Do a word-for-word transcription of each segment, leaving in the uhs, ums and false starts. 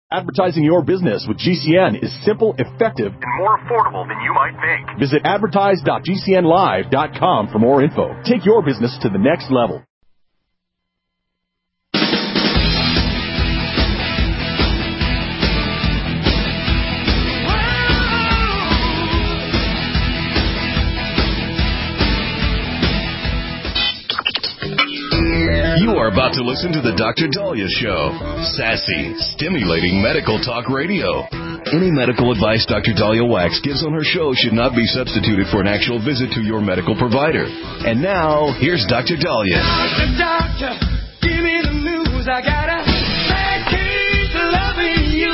Advertising your business with G C N is simple, effective, and more affordable than you might think. Visit advertise dot g c n live dot com for more info. Take your business to the next level. You are about to listen to the Doctor Daliah Show. Sassy, stimulating medical talk radio. Any medical advice Doctor Daliah Wax gives on her show should not be substituted for an actual visit to your medical provider. And now, here's Doctor Daliah. Doctor, doctor, give me the news. I got a bad case of loving you.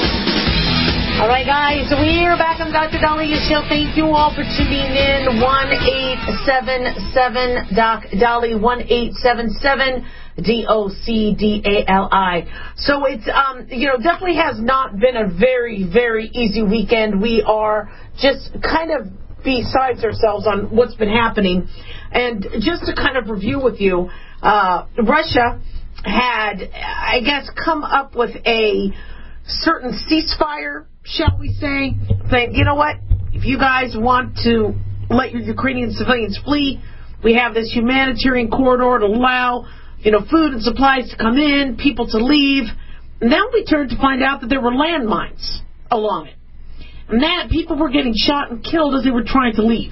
All right, guys, we're back on Doctor Daliah Show. Thank you all for tuning in. one eight seven seven Doc Dali, one eight seven seven D O C D A L I. So it's, um, you know, definitely has not been a very, very easy weekend. We are just kind of besides ourselves on what's been happening. And just to kind of review with you, uh, Russia had, I guess, come up with a certain ceasefire, shall we say, saying, you know what, if you guys want to let your Ukrainian civilians flee, we have this humanitarian corridor to allow, you know, food and supplies to come in, people to leave. And then we turned to find out that there were landmines along it. And that people were getting shot and killed as they were trying to leave.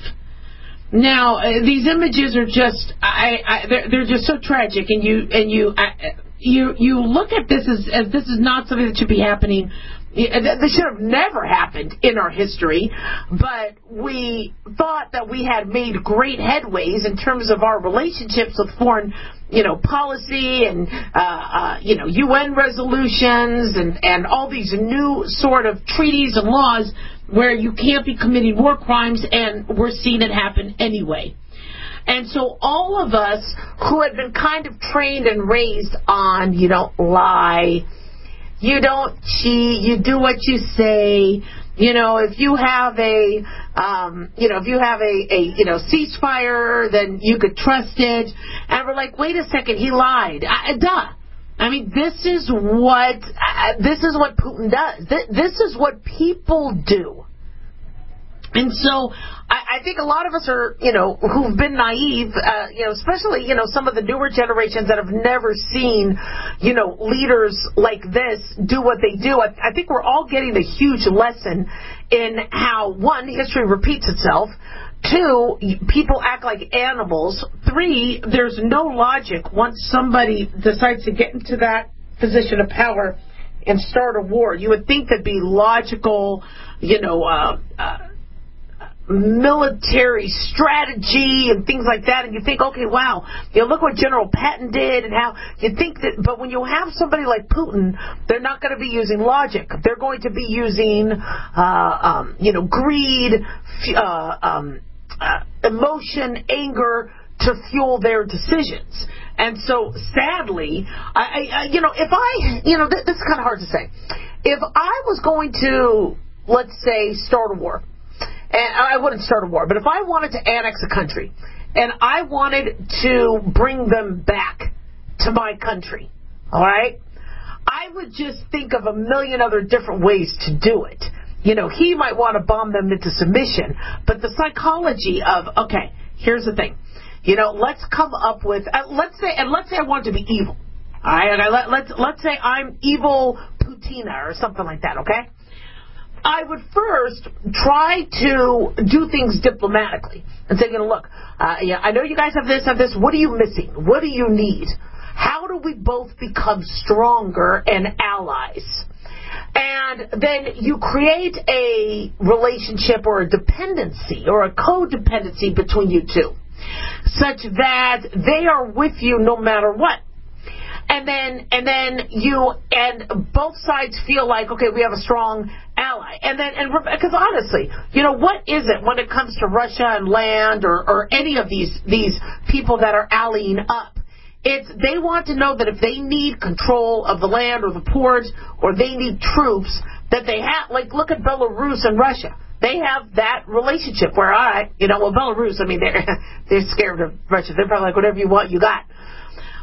Now, uh, these images are just, I, I, they're, they're just so tragic, and you, and you, I, you, you look at this as, as this is not something that should be happening. This should have never happened in our history, but we thought that we had made great headways in terms of our relationships with foreign, you know, policy and, uh, uh, you know, U N resolutions and, and all these new sort of treaties and laws where you can't be committing war crimes, and we're seeing it happen anyway. And so all of us who had been kind of trained and raised on, you don't lie, you don't cheat, you do what you say, you know, if you have a, um, you know, if you have a, a, you know, ceasefire, then you could trust it. And we're like, wait a second, he lied. I, duh. I mean, this is what, uh, this is what Putin does. Th- this is what people do. And so I, I think a lot of us are, you know, who've been naive, uh, you know, especially, you know, some of the newer generations that have never seen, you know, leaders like this do what they do. I, I think we're all getting a huge lesson in how, one, history repeats itself. Two, people act like animals. Three, there's no logic once somebody decides to get into that position of power and start a war. You would think there'd be logical, you know, uh, uh, military strategy and things like that, and you think, okay, wow, you know, look what General Patton did, and how you think that. But when you have somebody like Putin, they're not going to be using logic. They're going to be using, uh, um, you know, greed, uh, um, uh, emotion, anger to fuel their decisions. And so, sadly, I, I you know, if I, you know, th- this is kind of hard to say. If I was going to, let's say, start a war. And I wouldn't start a war, but if I wanted to annex a country and I wanted to bring them back to my country, all right, I would just think of a million other different ways to do it. You know, he might want to bomb them into submission, but the psychology of, okay, here's the thing. You know, let's come up with, uh, let's say, and let's say I want to be evil. All right, okay, let, let's, let's say I'm evil Putina or something like that, okay? I would first try to do things diplomatically and say, you know, look, uh, yeah, I know you guys have this, have this. What are you missing? What do you need? How do we both become stronger and allies? And then you create a relationship or a dependency or a codependency between you two, such that they are with you no matter what. And then, and then you, and both sides feel like, okay, we have a strong ally. And then, and because honestly, you know, what is it when it comes to Russia and land or, or any of these, these people that are allying up? It's, they want to know that if they need control of the land or the port, or they need troops, that they have, like, look at Belarus and Russia. They have that relationship where, I, you know, well, Belarus, I mean, they're, they're scared of Russia. They're probably like, whatever you want, you got.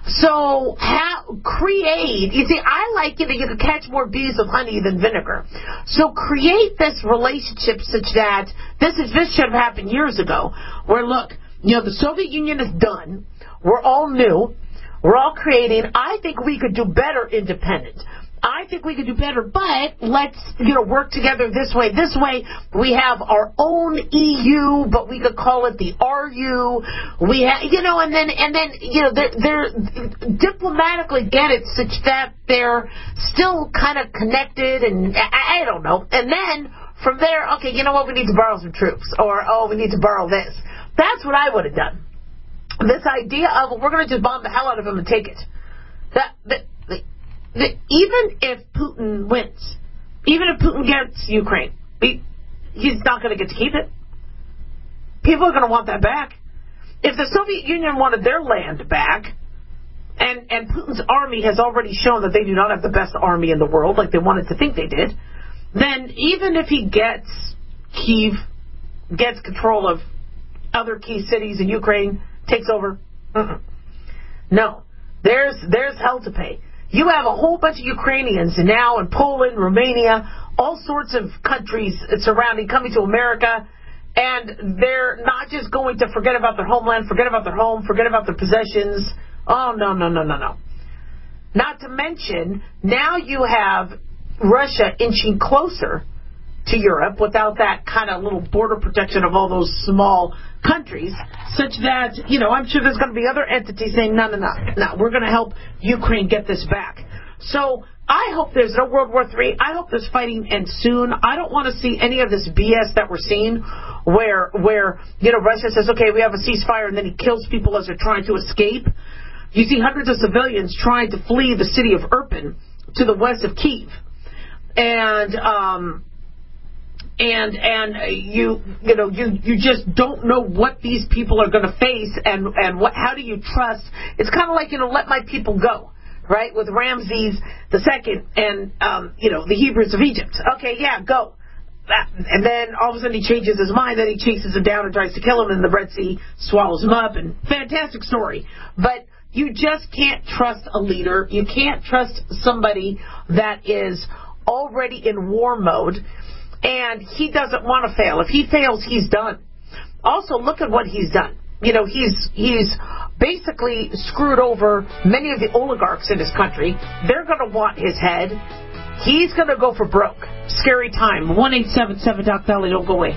So how, create, you see, I like it that you can catch more bees with honey than vinegar. So create this relationship such that, this, is, this should have happened years ago, where look, you know, the Soviet Union is done, we're all new, we're all creating, I think we could do better independent. I think we could do better, but let's, you know, work together this way. This way, we have our own E U, but we could call it the R U. We have, you know, and then, and then, you know, they're, they're diplomatically get it such that they're still kind of connected, and I, I don't know. And then from there, okay, you know what? We need to borrow some troops, or oh, we need to borrow this. That's what I would have done. This idea of well, we're going to just bomb the hell out of them and take it. That. that That even if Putin wins, even if Putin gets Ukraine, he, he's not going to get to keep it. People are going to want that back. If the Soviet Union wanted their land back, and, and Putin's army has already shown that they do not have the best army in the world, like they wanted to think they did, then even if he gets Kyiv, gets control of other key cities in Ukraine, takes over, uh-uh. no, there's there's hell to pay. You have a whole bunch of Ukrainians now in Poland, Romania, all sorts of countries surrounding, coming to America, and they're not just going to forget about their homeland, forget about their home, forget about their possessions. Oh, no, no, no, no, no. Not to mention, now you have Russia inching closer to Europe without that kind of little border protection of all those small countries, such that, you know, I'm sure there's going to be other entities saying, no, no, no, no, we're going to help Ukraine get this back. So I hope there's no World War Three. I hope this fighting ends soon. I don't want to see any of this B S that we're seeing where, where you know, Russia says, okay, we have a ceasefire, and then he kills people as they're trying to escape. You see hundreds of civilians trying to flee the city of Irpin to the west of Kyiv. And, um... And and you you know you, you just don't know what these people are going to face, and and what how do you trust? It's kind of like, you know, let my people go, right? With Ramses the Second and um, you know the Hebrews of Egypt. Okay, yeah, go. And then all of a sudden he changes his mind. Then he chases him down and tries to kill him, and the Red Sea swallows him up. And fantastic story, but you just can't trust a leader. You can't trust somebody that is already in war mode. And he doesn't want to fail. If he fails, he's done. Also, look at what he's done. You know, he's he's basically screwed over many of the oligarchs in his country. They're going to want his head. He's going to go for broke. Scary time. one eight seven seven Doc Dolly, don't go away.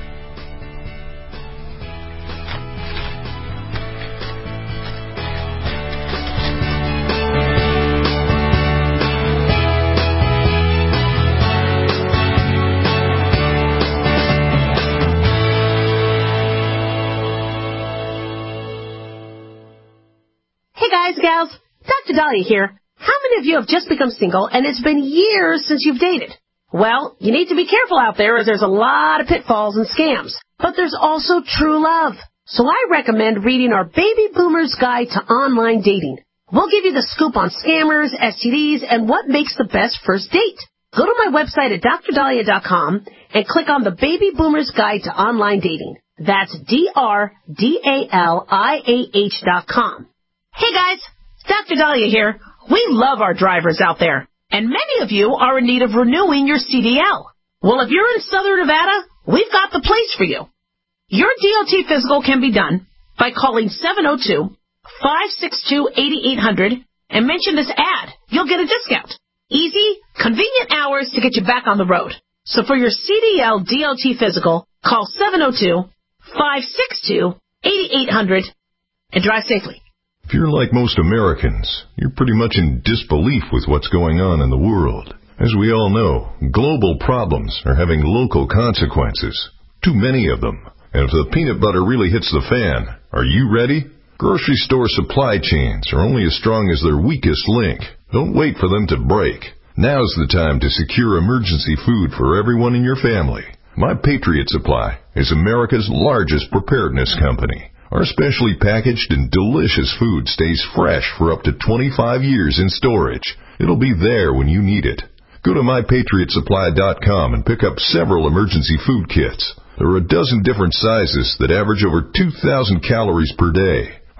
Guys, gals, Doctor Dahlia here. How many of you have just become single and it's been years since you've dated? Well, you need to be careful out there, as there's a lot of pitfalls and scams. But there's also true love. So I recommend reading our Baby Boomer's Guide to Online Dating. We'll give you the scoop on scammers, S T Ds, and what makes the best first date. Go to my website at dr dahlia dot com and click on the Baby Boomer's Guide to Online Dating. That's D R D A L I A H dot com. Hey guys, Doctor Dahlia here. We love our drivers out there, and many of you are in need of renewing your C D L. Well, if you're in Southern Nevada, we've got the place for you. Your D O T physical can be done by calling seven oh two, five six two, eight eight hundred and mention this ad. You'll get a discount. Easy, convenient hours to get you back on the road. So for your C D L D O T physical, call seven oh two, five six two, eight eight hundred and drive safely. If you're like most Americans, you're pretty much in disbelief with what's going on in the world. As we all know, global problems are having local consequences. Too many of them. And if the peanut butter really hits the fan, are you ready? Grocery store supply chains are only as strong as their weakest link. Don't wait for them to break. Now's the time to secure emergency food for everyone in your family. My Patriot Supply is America's largest preparedness company. Our specially packaged and delicious food stays fresh for up to twenty-five years in storage. It'll be there when you need it. Go to my patriot supply dot com and pick up several emergency food kits. There are a dozen different sizes that average over two thousand calories per day.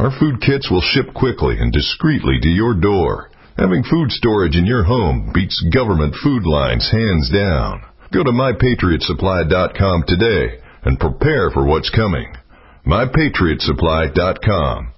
Our food kits will ship quickly and discreetly to your door. Having food storage in your home beats government food lines hands down. Go to my patriot supply dot com today and prepare for what's coming. my patriot supply dot com.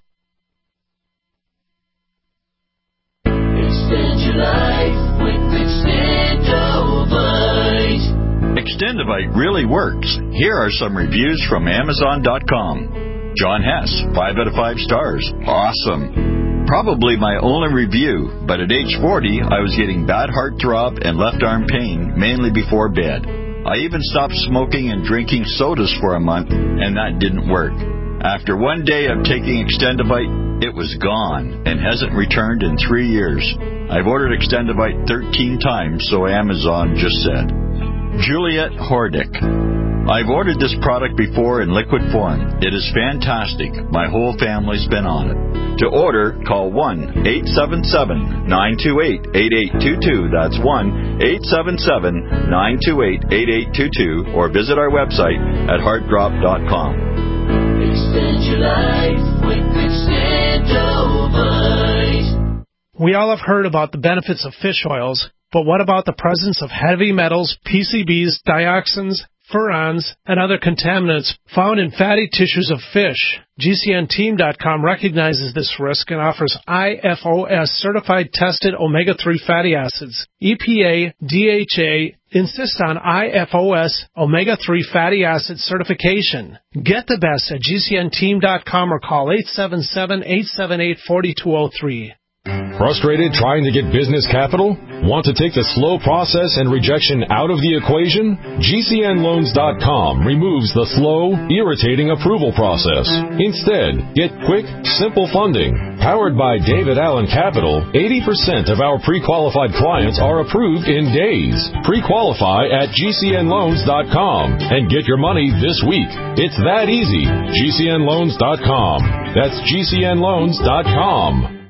Extend your life with Extendovite. Extendovite really works. Here are some reviews from Amazon dot com. John Hess, five out of five stars. Awesome. Probably my only review, but at age forty, I was getting bad heart throb and left arm pain, mainly before bed. I even stopped smoking and drinking sodas for a month, and that didn't work. After one day of taking Extendovite, it was gone and hasn't returned in three years. I've ordered Extendovite thirteen times, so Amazon just said. Juliet Hordick. I've ordered this product before in liquid form. It is fantastic. My whole family's been on it. To order, call one eight seven seven, nine two eight, eight eight two two. That's one eight seven seven, nine two eight, eight eight two two, or visit our website at heart drop dot com. Extend your life with Extendovite. We all have heard about the benefits of fish oils, but what about the presence of heavy metals, P C Bs, dioxins, furans, and other contaminants found in fatty tissues of fish? G C N team dot com recognizes this risk and offers I F O S certified tested omega three fatty acids. E P A, D H A insist on I F O S omega three fatty acid certification. Get the best at G C N team dot com or call eight seven seven, eight seven eight, four two zero three. Frustrated trying to get business capital? Want to take the slow process and rejection out of the equation? G C N loans dot com removes the slow, irritating approval process. Instead, get quick, simple funding. Powered by David Allen Capital, eighty percent of our pre-qualified clients are approved in days. Pre-qualify at G C N loans dot com and get your money this week. It's that easy. G C N loans dot com. That's G C N loans dot com.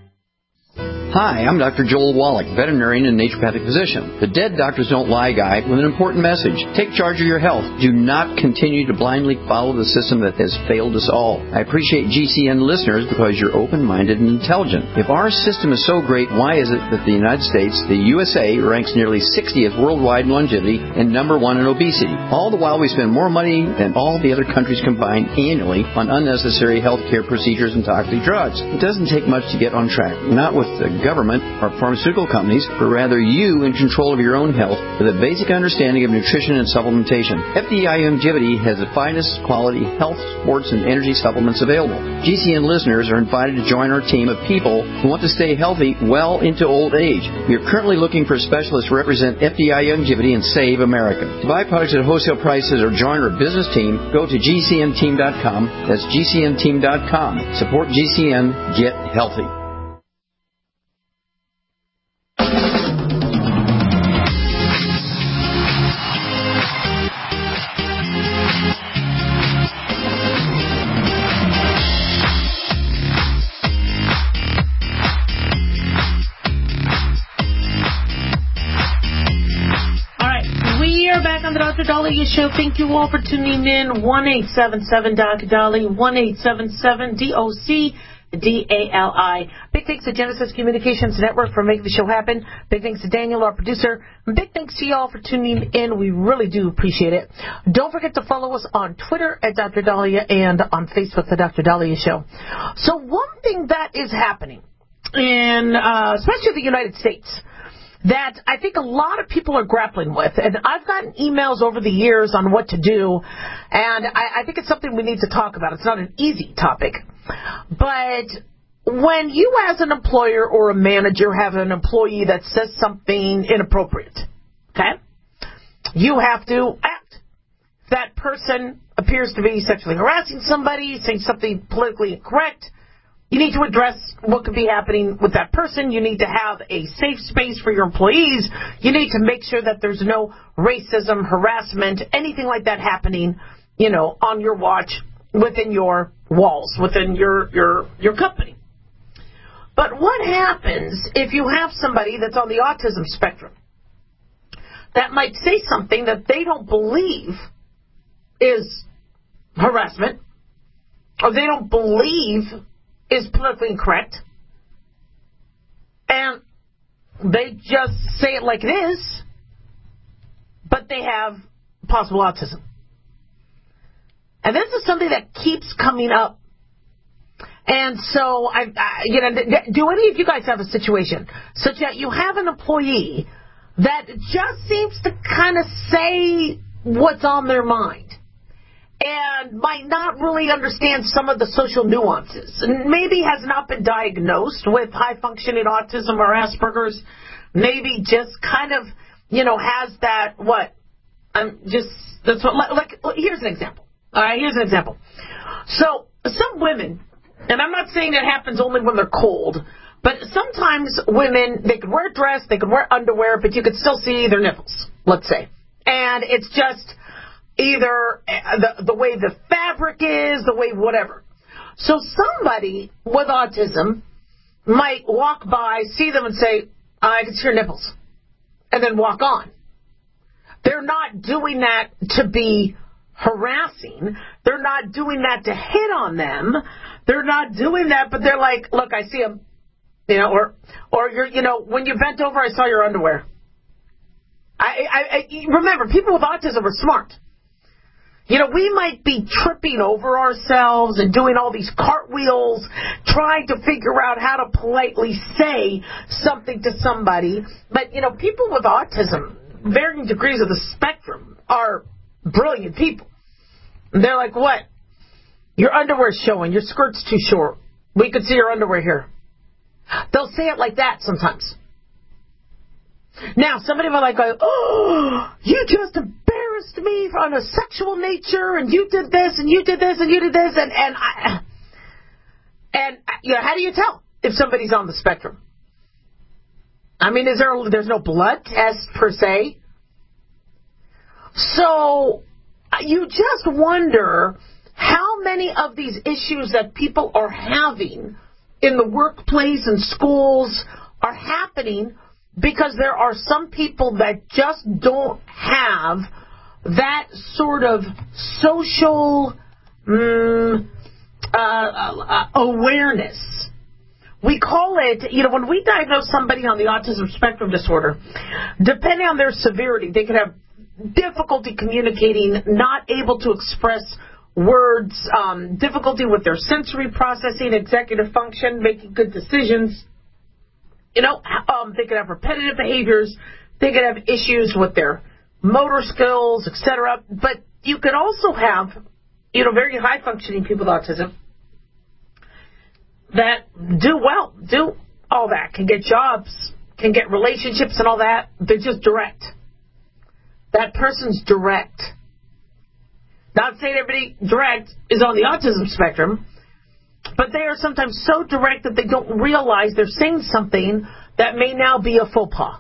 Hi, I'm Doctor Joel Wallach, veterinarian and naturopathic physician. The Dead Doctors Don't Lie guy with an important message. Take charge of your health. Do not continue to blindly follow the system that has failed us all. I appreciate G C N listeners because you're open-minded and intelligent. If our system is so great, why is it that the United States, the U S A, ranks nearly sixtieth worldwide in longevity and number one in obesity? All the while we spend more money than all the other countries combined annually on unnecessary health care procedures and toxic drugs. It doesn't take much to get on track. Not with the government or pharmaceutical companies, but rather you in control of your own health with a basic understanding of nutrition and supplementation. F D I Longevity has the finest quality health, sports, and energy supplements available. G C N listeners are invited to join our team of people who want to stay healthy well into old age. We are currently looking for specialists to represent F D I Longevity and Save America. To buy products at wholesale prices or join our business team, go to G C N team dot com. That's G C N team dot com. Support G C N. Get healthy. Doctor Dahlia Show. Thank you all for tuning in. one eight seven seven D O C Dali, one eight seven seven D O C D A L I. Big thanks to Genesis Communications Network for making the show happen. Big thanks to Daniel, our producer. And big thanks to y'all for tuning in. We really do appreciate it. Don't forget to follow us on Twitter at Doctor Dahlia and on Facebook, The Doctor Dahlia Show. So one thing that is happening in, uh, especially the United States, that I think a lot of people are grappling with. And I've gotten emails over the years on what to do, and I, I think it's something we need to talk about. It's not an easy topic. But when you as an employer or a manager have an employee that says something inappropriate, okay, you have to act. If that person appears to be sexually harassing somebody, saying something politically incorrect, you need to address what could be happening with that person. You need to have a safe space for your employees. You need to make sure that there's no racism, harassment, anything like that happening, you know, on your watch, within your walls, within your, your, your company. But what happens if you have somebody that's on the autism spectrum that might say something that they don't believe is harassment, or they don't believe is politically incorrect. And they just say it like it is, but they have possible autism. And this is something that keeps coming up. And so, I, I, you know, do any of you guys have a situation such that you have an employee that just seems to kind of say what's on their mind and might not really understand some of the social nuances, and maybe has not been diagnosed with high-functioning autism or Asperger's, maybe just kind of, you know, has that, what, I'm just, that's what, like, like, here's an example. All right, here's an example. So, some women, and I'm not saying it happens only when they're cold, but sometimes women, they could wear a dress, they could wear underwear, but you could still see their nipples, let's say. And it's just either the, the way the fabric is, the way whatever. So somebody with autism might walk by, see them and say, I can see your nipples, and then walk on. They're not doing that to be harassing. They're not doing that to hit on them. They're not doing that, but they're like, look, I see them. You know, or, or you're, you know, when you bent over, I saw your underwear. I, I, I remember, people with autism are smart. You know, we might be tripping over ourselves and doing all these cartwheels, trying to figure out how to politely say something to somebody. But, you know, people with autism, varying degrees of the spectrum, are brilliant people. And they're like, what? Your underwear's showing. Your skirt's too short. We could see your underwear here. They'll say it like that sometimes. Now, somebody will like go, oh, you just embarrassed me on a sexual nature, and you did this, and you did this, and you did this, and, and I, and, you know, how do you tell if somebody's on the spectrum? I mean, is there, there's no blood test per se. So, you just wonder how many of these issues that people are having in the workplace and schools are happening because there are some people that just don't have that sort of social um, uh, uh, awareness. We call it, you know, when we diagnose somebody on the autism spectrum disorder, depending on their severity, they could have difficulty communicating, not able to express words, um, difficulty with their sensory processing, executive function, making good decisions. You know, um, they could have repetitive behaviors. They could have issues with their motor skills, et cetera. But you could also have, you know, very high-functioning people with autism that do well, do all that, can get jobs, can get relationships and all that. They're just direct. That person's direct. Not saying everybody direct is on the autism spectrum, but they are sometimes so direct that they don't realize they're saying something that may now be a faux pas.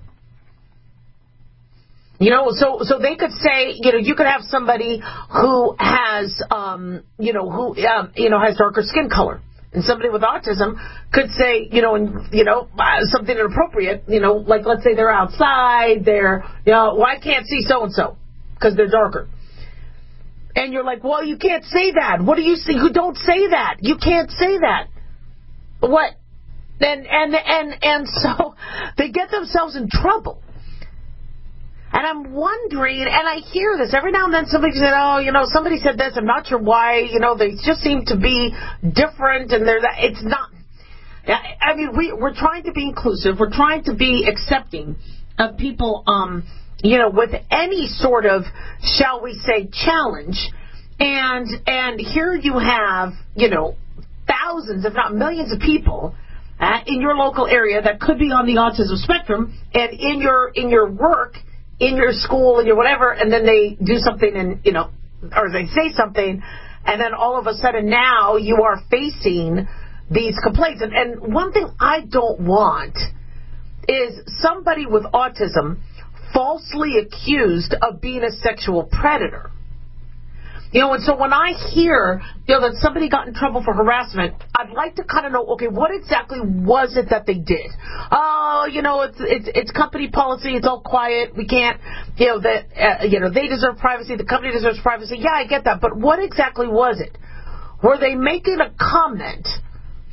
You know, so so they could say, you know, you could have somebody who has, um, you know, who um, you know has darker skin color, and somebody with autism could say, you know, and you know, uh, something inappropriate. You know, like let's say they're outside, they're, you know, well, I can't see so and so because they're darker. And you're like, well, you can't say that. What do you see? You don't say that. You can't say that. What? And and and and so they get themselves in trouble. And I'm wondering, and I hear this every now and then. Somebody said, "Oh, you know, somebody said this. I'm not sure why. You know, they just seem to be different, and they're that." It's not. I mean, we we're trying to be inclusive. We're trying to be accepting of people. Um. You know, with any sort of, shall we say, challenge. And and here you have, you know, thousands, if not millions of people uh, in your local area that could be on the autism spectrum, and in your in your work, in your school, in your whatever, and then they do something and, you know, or they say something, and then all of a sudden now you are facing these complaints. And, and one thing I don't want is somebody with autism falsely accused of being a sexual predator. You know, and so when I hear, you know, that somebody got in trouble for harassment, I'd like to kind of know, okay, what exactly was it that they did? Oh, you know, it's it's it's company policy. It's all quiet. We can't, you know, that uh, you know, they deserve privacy. The company deserves privacy. Yeah, I get that. But what exactly was it? Were they making a comment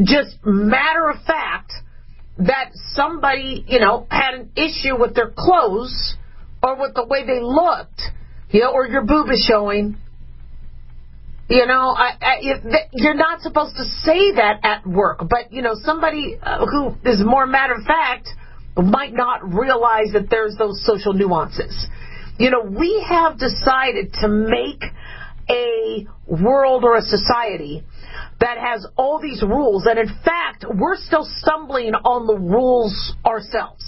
just matter of fact that somebody, you know, had an issue with their clothes or with the way they looked, you know, or your boob is showing. You know, I, I, you're not supposed to say that at work. But, you know, somebody uh, who is more matter of fact might not realize that there's those social nuances. You know, we have decided to make a world or a society that has all these rules. And, in fact, we're still stumbling on the rules ourselves.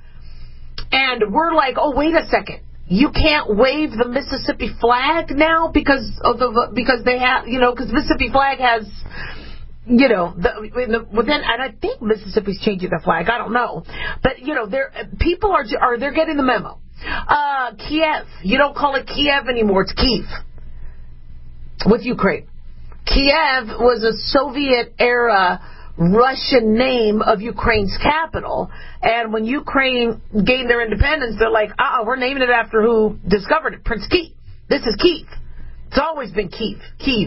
And we're like, oh, wait a second. You can't wave the Mississippi flag now because of the because they have you know because Mississippi flag has you know the, in the, within and I think Mississippi's changing the flag. I don't know, but you know they're people are are they're getting the memo. Uh, Kiev, you don't call it Kiev anymore. It's Kyiv with Ukraine. Kiev was a Soviet era Russian name of Ukraine's capital, and when Ukraine gained their independence, they're like, uh-uh, we're naming it after who discovered it, Prince Kyiv. This is Kyiv. It's always been Kyiv, Kyiv.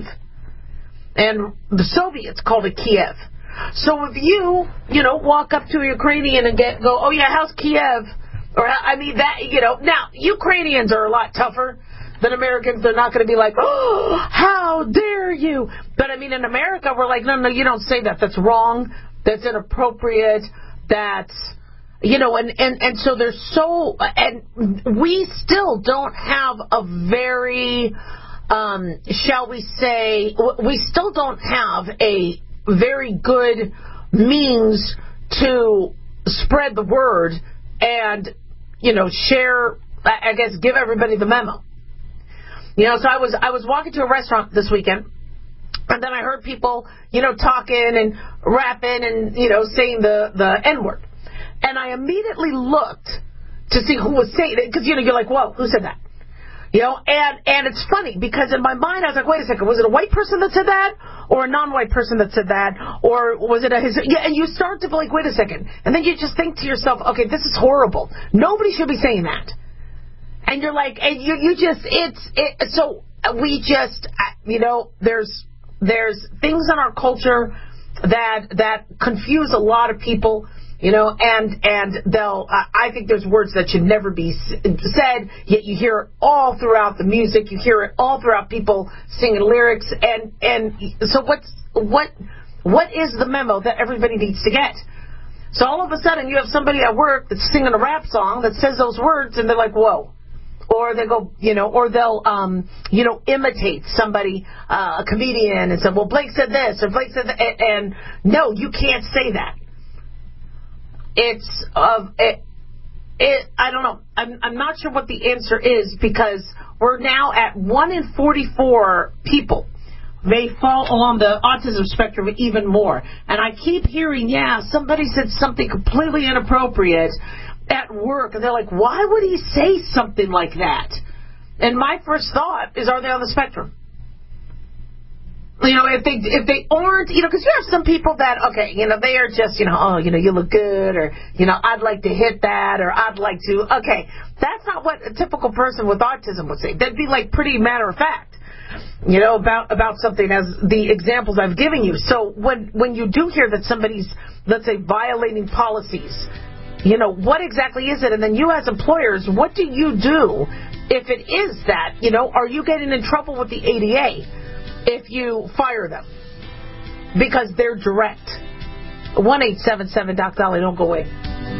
And the Soviets called it Kiev. So if you, you know, walk up to a Ukrainian and get go, oh yeah, how's Kiev? Or, I mean, that, you know, now, Ukrainians are a lot tougher than Americans. They're not going to be like, oh, how dare you? But, I mean, in America, we're like, no, no, you don't say that. That's wrong. That's inappropriate. That's, you know, and, and, and so there's so, and we still don't have a very, um, shall we say, we still don't have a very good means to spread the word and, you know, share, I guess, give everybody the memo. You know, so I was I was walking to a restaurant this weekend, and then I heard people, you know, talking and rapping and, you know, saying the, the N-word. And I immediately looked to see who was saying it, because, you know, you're like, whoa, who said that? You know, and, and it's funny, because in my mind I was like, wait a second, was it a white person that said that? Or a non-white person that said that? Or was it a his? Yeah, and you start to be like, wait a second. And then you just think to yourself, okay, this is horrible. Nobody should be saying that. And you're like, and you you just, it's, it, so we just, you know, there's, there's things in our culture that, that confuse a lot of people, you know, and, and they'll, I think there's words that should never be said, yet you hear it all throughout the music, you hear it all throughout people singing lyrics, and, and so what's, what, what is the memo that everybody needs to get? So all of a sudden you have somebody at work that's singing a rap song that says those words, and they're like, whoa. Or they go, you know, or they'll, um, you know, imitate somebody, uh, a comedian, and say, well, Blake said this, or Blake said that, and, and no, you can't say that. It's, uh, it, it, I don't know, I'm, I'm not sure what the answer is, because we're now at one in forty-four people may fall along the autism spectrum even more. And I keep hearing, yeah, somebody said something completely inappropriate at work, and they're like, why would he say something like that? And my first thought is, are they on the spectrum? You know, if they if they aren't, you know, because you have some people that, okay, you know, they are just, you know, oh, you know, you look good, or, you know, I'd like to hit that, or I'd like to, okay, that's not what a typical person with autism would say. That'd be like pretty matter of fact, you know, about about something, as the examples I've given you. So when when you do hear that somebody's, let's say, violating policies, you know, what exactly is it? And then you as employers, what do you do if it is that? You know, are you getting in trouble with the A D A if you fire them? Because they're direct. one eight seven seven Doc Dolly, don't go away.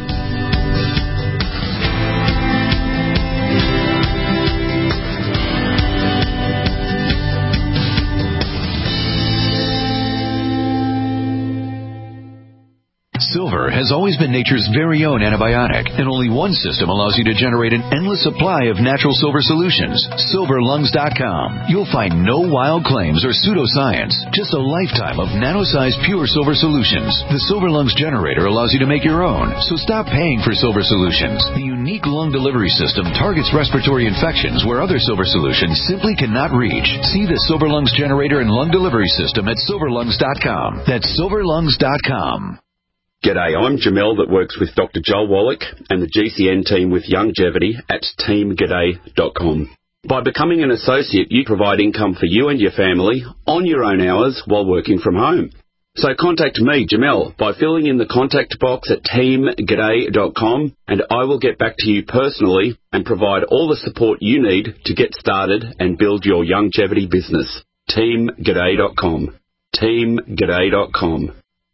Silver has always been nature's very own antibiotic, and only one system allows you to generate an endless supply of natural silver solutions. silver lungs dot com. You'll find no wild claims or pseudoscience, just a lifetime of nano-sized pure silver solutions. The Silver Lungs generator allows you to make your own, so stop paying for silver solutions. The unique lung delivery system targets respiratory infections where other silver solutions simply cannot reach. See the Silver Lungs generator and lung delivery system at silver lungs dot com. That's silver lungs dot com. G'day, I'm Jamel that works with Doctor Joel Wallach and the G C N team with Youngevity at team g'day dot com. By becoming an associate, you provide income for you and your family on your own hours while working from home. So contact me, Jamel, by filling in the contact box at team g'day dot com, and I will get back to you personally and provide all the support you need to get started and build your longevity business. team g'day dot com. team g'day dot com.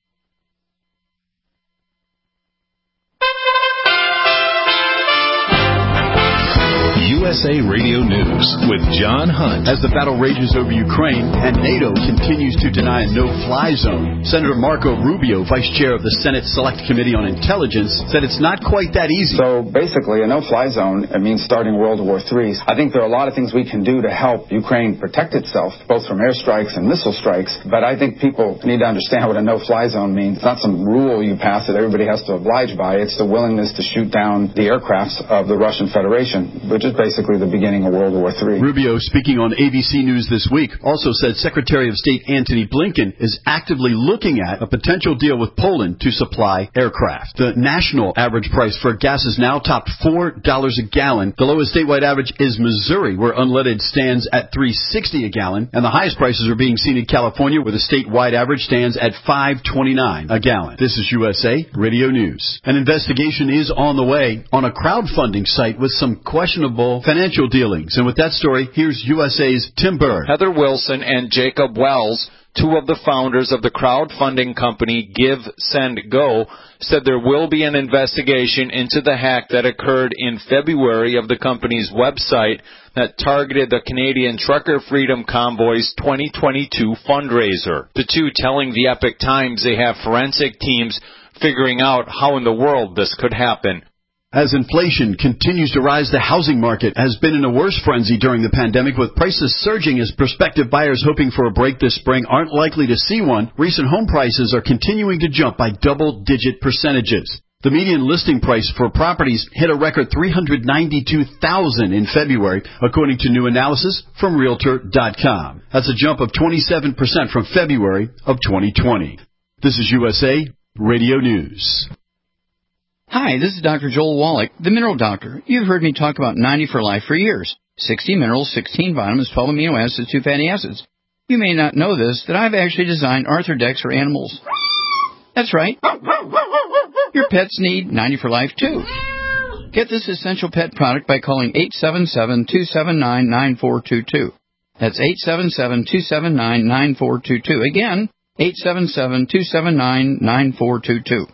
U S A Radio News with John Hunt. As the battle rages over Ukraine and NATO continues to deny a no-fly zone, Senator Marco Rubio, Vice Chair of the Senate Select Committee on Intelligence, said it's not quite that easy. So basically, a no-fly zone, it means starting World War Three. I think there are a lot of things we can do to help Ukraine protect itself, both from airstrikes and missile strikes, but I think people need to understand what a no-fly zone means. It's not some rule you pass that everybody has to oblige by. It's the willingness to shoot down the aircrafts of the Russian Federation, which is basically the beginning of World War Three. Rubio, speaking on A B C News this week, also said Secretary of State Antony Blinken is actively looking at a potential deal with Poland to supply aircraft. The national average price for gas is now topped four dollars a gallon. The lowest statewide average is Missouri, where unleaded stands at three dollars and sixty cents a gallon, and the highest prices are being seen in California, where the statewide average stands at five dollars and twenty-nine cents a gallon. This is U S A Radio News. An investigation is on the way on a crowdfunding site with some questionable financial dealings. And with that story, here's U S A's Tim Burr. Heather Wilson and Jacob Wells, two of the founders of the crowdfunding company Give, Send, Go, said there will be an investigation into the hack that occurred in February of the company's website that targeted the Canadian Trucker Freedom Convoy's twenty twenty-two fundraiser. The two telling the Epic Times they have forensic teams figuring out how in the world this could happen. As inflation continues to rise, the housing market has been in a worse frenzy during the pandemic, with prices surging as prospective buyers hoping for a break this spring aren't likely to see one. Recent home prices are continuing to jump by double-digit percentages. The median listing price for properties hit a record three hundred ninety-two thousand dollars in February, according to new analysis from Realtor dot com. That's a jump of twenty-seven percent from February of twenty twenty. This is U S A Radio News. Hi, this is Doctor Joel Wallach, the Mineral Doctor. You've heard me talk about ninety for Life for years. sixty minerals, sixteen vitamins, twelve amino acids, two fatty acids. You may not know this, that I've actually designed Arthrodex for animals. That's right. Your pets need ninety for Life, too. Get this essential pet product by calling eight seven seven, two seven nine, nine four two two. That's eight seven seven, two seven nine, nine four two two. Again, eight seven seven, two seven nine, nine four two two.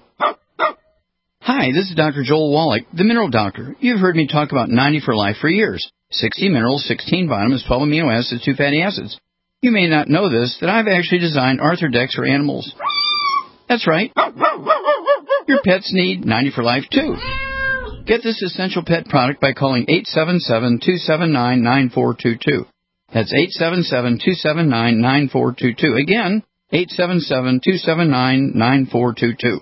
Hi, this is Doctor Joel Wallach, the Mineral Doctor. You've heard me talk about ninety for Life for years. sixty minerals, sixteen vitamins, twelve amino acids, two fatty acids. You may not know this, that I've actually designed Arthrodex for animals. That's right. Your pets need ninety for Life, too. Get this essential pet product by calling eight seven seven, two seven nine, nine four two two. That's eight seven seven, two seven nine, nine four two two. Again, eight seven seven, two seven nine, nine four two two.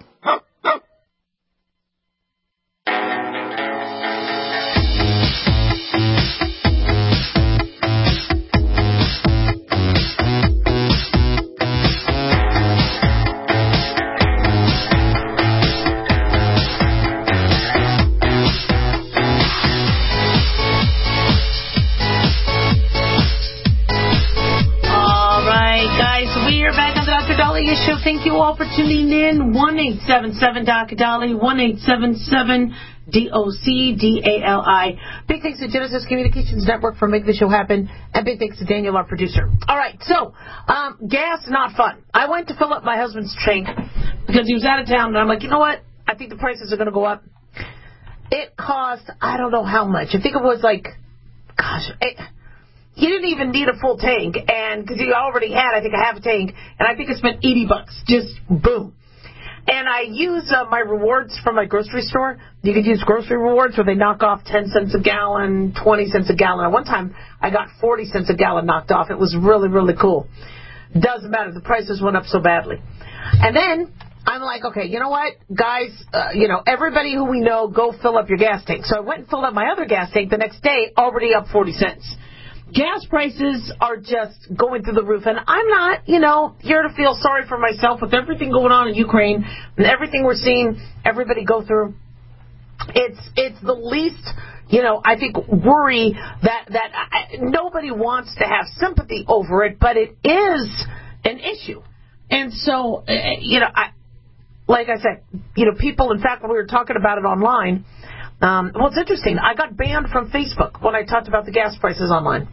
Show. Thank you all for tuning in. one eight seven seven D O C D A L I, one eight seven seven D O C D A L I. Big thanks to Genesis Communications Network for making the show happen, and big thanks to Daniel, our producer. All right, so um, gas, not fun. I went to fill up my husband's tank because he was out of town, and I'm like, you know what? I think the prices are going to go up. It cost, I don't know how much. I think it was like, gosh, it, he didn't even need a full tank, and because he already had, I think, a half a tank, and I think I spent eighty bucks. Just boom. And I use uh, my rewards from my grocery store. You could use grocery rewards where they knock off ten cents a gallon, twenty cents a gallon. At one time, I got forty cents a gallon knocked off. It was really, really cool. Doesn't matter. The prices went up so badly. And then I'm like, okay, you know what, guys, uh, you know, everybody who we know, go fill up your gas tank. So I went and filled up my other gas tank the next day, already up forty cents. Gas prices are just going through the roof, and I'm not, you know, here to feel sorry for myself with everything going on in Ukraine and everything we're seeing everybody go through. It's it's the least, you know, I think worry that that I, nobody wants to have sympathy over it, but it is an issue. And so, uh, you know, I, like I said, you know, people, in fact, when we were talking about it online, um, well, it's interesting. I got banned from Facebook when I talked about the gas prices online.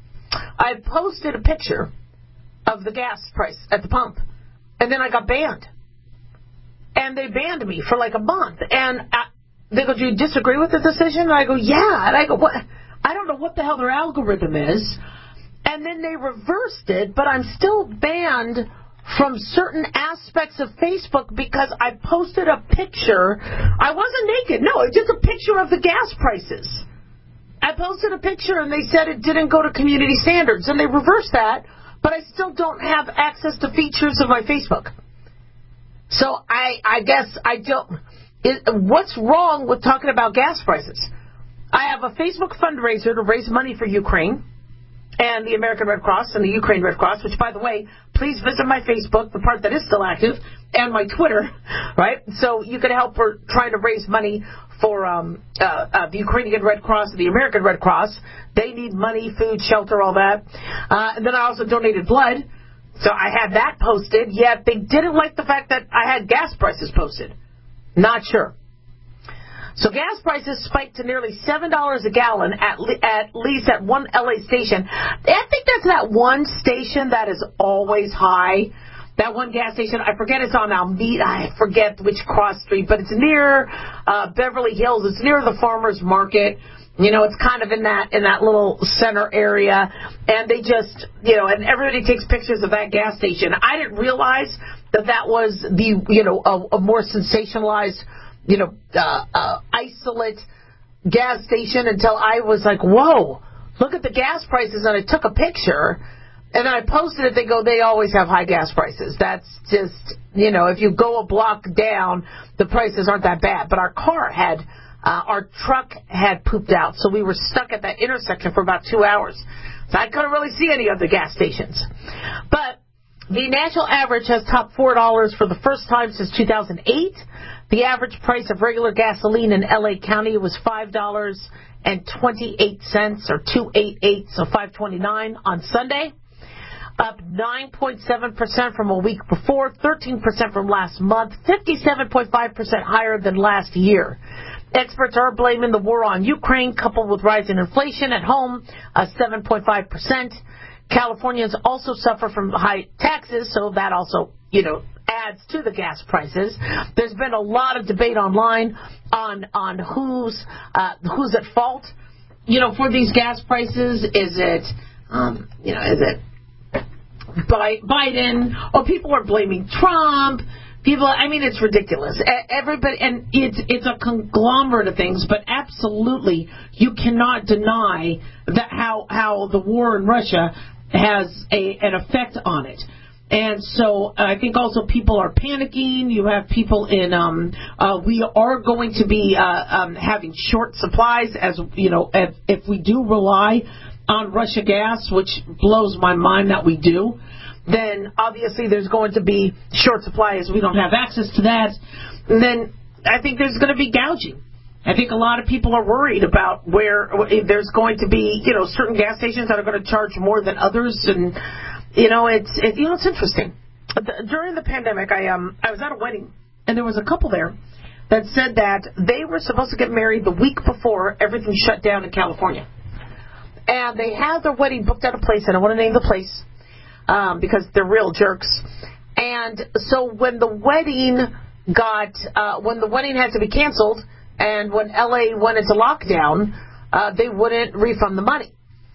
I posted a picture of the gas price at the pump, and then I got banned. And they banned me for like a month. And I, they go, do you disagree with the decision? And I go, yeah. And I go, what? I don't know what the hell their algorithm is. And then they reversed it, but I'm still banned from certain aspects of Facebook because I posted a picture. I wasn't naked. No, it's just a picture of the gas prices. I posted a picture and they said it didn't go to community standards. And they reversed that, but I still don't have access to features of my Facebook. So I, I guess I don't... It, what's wrong with talking about gas prices? I have a Facebook fundraiser to raise money for Ukraine and the American Red Cross and the Ukraine Red Cross, which, by the way, please visit my Facebook, the part that is still active, and my Twitter, right? So you can help for trying to raise money for um, uh, uh, the Ukrainian Red Cross and the American Red Cross. They need money, food, shelter, all that. Uh, and then I also donated blood, so I had that posted, yet they didn't like the fact that I had gas prices posted. Not sure. So gas prices spiked to nearly seven dollars a gallon, at, le- at least at one L A station. I think that's that one station that is always high. That one gas station, I forget it's on Almeida, I forget which cross street, but it's near uh, Beverly Hills. It's near the farmer's market. You know, it's kind of in that in that little center area. And they just, you know, and everybody takes pictures of that gas station. I didn't realize that that was the, you know, a, a more sensationalized, you know, uh, uh, isolate gas station until I was like, whoa, look at the gas prices. And I took a picture and I posted it. They go, they always have high gas prices. That's just, you know, if you go a block down, the prices aren't that bad. But our car had, uh, our truck had pooped out. So we were stuck at that intersection for about two hours. So I couldn't really see any other gas stations. But the national average has topped four dollars for the first time since two thousand eight. The average price of regular gasoline in L A County was five dollars and twenty-eight cents, or two eighty-eight, so five twenty-nine on Sunday, up nine point seven percent from a week before, thirteen percent from last month, fifty-seven point five percent higher than last year. Experts are blaming the war on Ukraine, coupled with rising inflation at home, uh, seven point five percent. Californians also suffer from high taxes, so that also, you know, adds to the gas prices. There's been a lot of debate online on on who's uh, who's at fault, you know, for these gas prices. Is it, um, you know, is it Biden? Or people are blaming Trump. People, I mean, it's ridiculous. Everybody, and it's it's a conglomerate of things. But absolutely, you cannot deny that how how the war in Russia has a an effect on it. And so I think also people are panicking. You have people in, um, uh, we are going to be uh, um, having short supplies, as you know, if, if we do rely on Russia gas, which blows my mind that we do, then obviously there's going to be short supplies. We don't have access to that. And then I think there's going to be gouging. I think a lot of people are worried about where there's going to be, you know, certain gas stations that are going to charge more than others. And, you know, it's, it, you know, it's interesting. During the pandemic, I um I was at a wedding, and there was a couple there that said that they were supposed to get married the week before everything shut down in California. And they had their wedding booked at a place, and I want to name the place um, because they're real jerks. And so when the wedding got, uh, when the wedding had to be canceled, and when L A went into lockdown, uh, they wouldn't refund the money.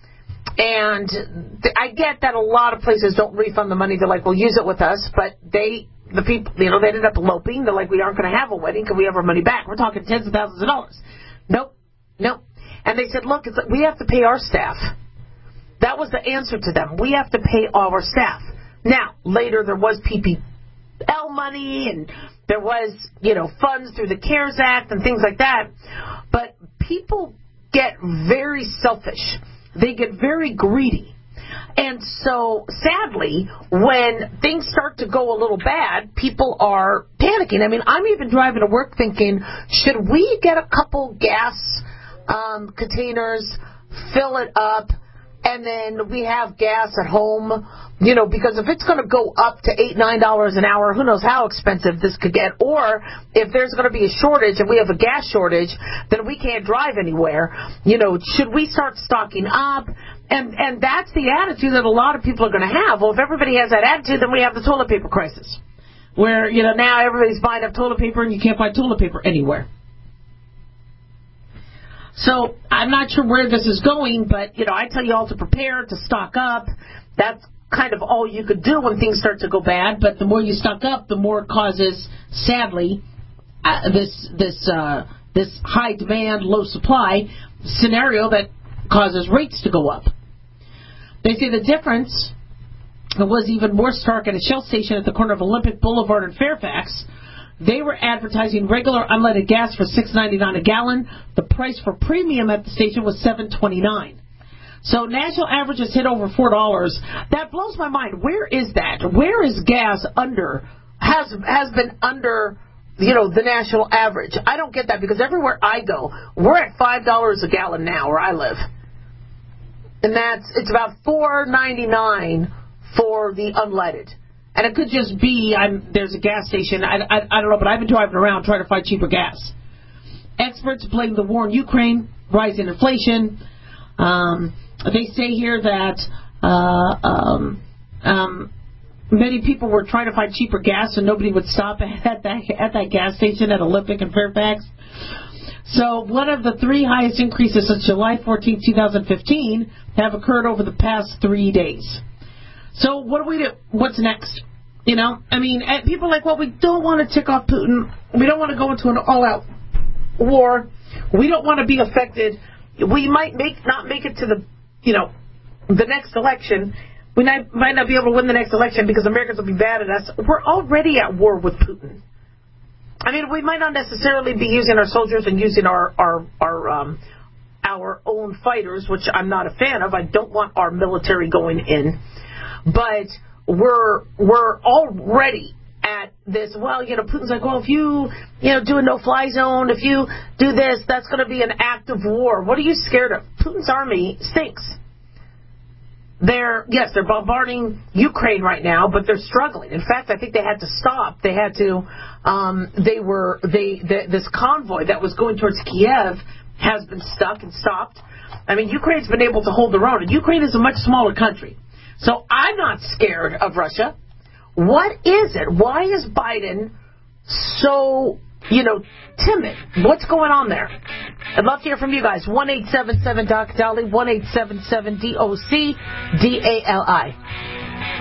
And th- I get that a lot of places don't refund the money. They're like, well, use it with us. But they, the people, you know, they ended up eloping. They're like, we aren't going to have a wedding. Can we have our money back? We're talking tens of thousands of dollars. Nope. Nope. And they said, look, it's like, we have to pay our staff. That was the answer to them. We have to pay all our staff. Now, later there was P P L money, and there was, you know, funds through the CARES Act and things like that. But people get very selfish. They get very greedy. And so, sadly, when things start to go a little bad, people are panicking. I mean, I'm even driving to work thinking, should we get a couple gas um, containers, fill it up, and then we have gas at home, you know, because if it's going to go up to eight, nine dollars an hour, who knows how expensive this could get. Or if there's going to be a shortage and we have a gas shortage, then we can't drive anywhere. You know, should we start stocking up? And and that's the attitude that a lot of people are going to have. Well, if everybody has that attitude, then we have the toilet paper crisis, where, you know, now everybody's buying up toilet paper and you can't buy toilet paper anywhere. So I'm not sure where this is going, but, you know, I tell you all to prepare, to stock up. That's kind of all you could do when things start to go bad. But the more you stock up, the more it causes, sadly, uh, this this uh, this high demand, low supply scenario that causes rates to go up. They say the difference was even more stark at a Shell station at the corner of Olympic Boulevard in Fairfax. They were advertising regular unleaded gas for six ninety-nine a gallon. The price for premium at the station was seven twenty-nine. So national averages hit over four dollars. That blows my mind. Where is that? Where is gas under, has has been under, you know, the national average? I don't get that, because everywhere I go, we're at five dollars a gallon now where I live. And that's, it's about four ninety-nine for the unleaded. And it could just be, I'm, there's a gas station, I, I, I don't know, but I've been driving around trying to find cheaper gas. Experts blame the war in Ukraine, rising inflation. Um, they say here that uh, um, um, many people were trying to find cheaper gas and nobody would stop at that, at that gas station at Olympic and Fairfax. So one of the three highest increases since July fourteenth, twenty fifteen have occurred over the past three days. So what do we do? What's next? You know, I mean, people are like, well, we don't want to tick off Putin. We don't want to go into an all-out war. We don't want to be affected. We might make not make it to the, you know, the next election. We might, might not be able to win the next election because Americans will be bad at us. We're already at war with Putin. I mean, we might not necessarily be using our soldiers and using our our our um, our own fighters, which I'm not a fan of. I don't want our military going in. But we're we're already at this, well, you know, Putin's like, well, if you, you know, do a no-fly zone, if you do this, that's going to be an act of war. What are you scared of? Putin's army stinks. They're, yes, they're bombarding Ukraine right now, but they're struggling. In fact, I think they had to stop. They had to, um, they were, they, the, this convoy that was going towards Kiev has been stuck and stopped. I mean, Ukraine's been able to hold their own, and Ukraine is a much smaller country. So I'm not scared of Russia. What is it? Why is Biden so, you know, timid? What's going on there? I'd love to hear from you guys. one eight seven seven D O C D A L I, one eight seven seven D O C D A L I.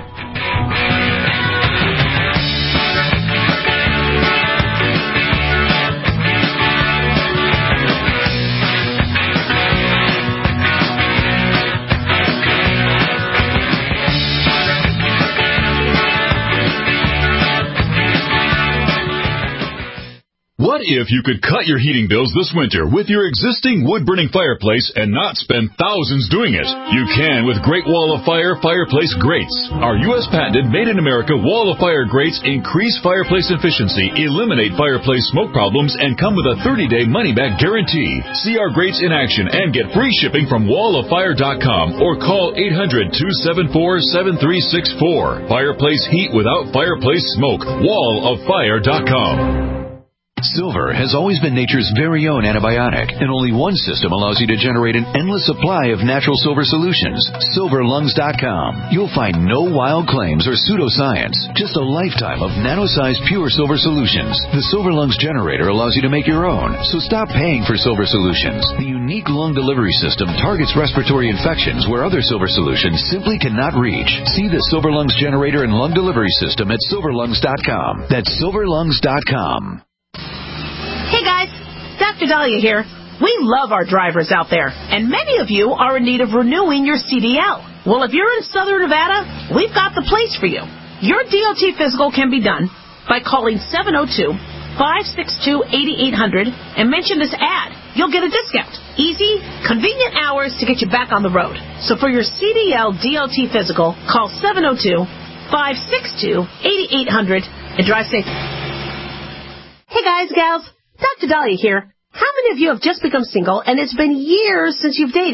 What if you could cut your heating bills this winter with your existing wood-burning fireplace and not spend thousands doing it? You can with Great Wall of Fire Fireplace Grates. Our U S patented made-in-America Wall of Fire grates increase fireplace efficiency, eliminate fireplace smoke problems, and come with a thirty-day money-back guarantee. See our grates in action and get free shipping from wall of fire dot com or call eight hundred, two seven four, seven three six four. Fireplace heat without fireplace smoke. wall of fire dot com. Silver has always been nature's very own antibiotic, and only one system allows you to generate an endless supply of natural silver solutions. silver lungs dot com. You'll find no wild claims or pseudoscience, just a lifetime of nano-sized pure silver solutions. The Silver Lungs generator allows you to make your own, so stop paying for silver solutions. The unique lung delivery system targets respiratory infections where other silver solutions simply cannot reach. See the Silver Lungs generator and lung delivery system at silver lungs dot com. That's silver lungs dot com. Hey guys, Doctor Dahlia here. We love our drivers out there, and many of you are in need of renewing your C D L. Well, if you're in Southern Nevada, we've got the place for you. Your D O T physical can be done by calling seven oh two, five six two, eight eight hundred and mention this ad. You'll get a discount. Easy, convenient hours to get you back on the road. So for your C D L D O T physical, call seven oh two, five six two, eight eight hundred and drive safe. Hey guys, gals. Doctor Dahlia here. How many of you have just become single and it's been years since you've dated?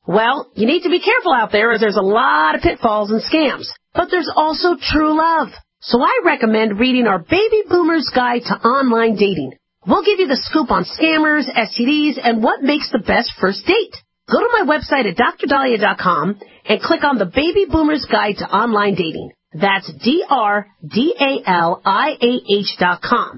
Well, you need to be careful out there as there's a lot of pitfalls and scams. But there's also true love. So I recommend reading our Baby Boomer's Guide to Online Dating. We'll give you the scoop on scammers, S T Ds, and what makes the best first date. Go to my website at dr dahlia dot com and click on the Baby Boomer's Guide to Online Dating. That's D R D A L I A H dot com.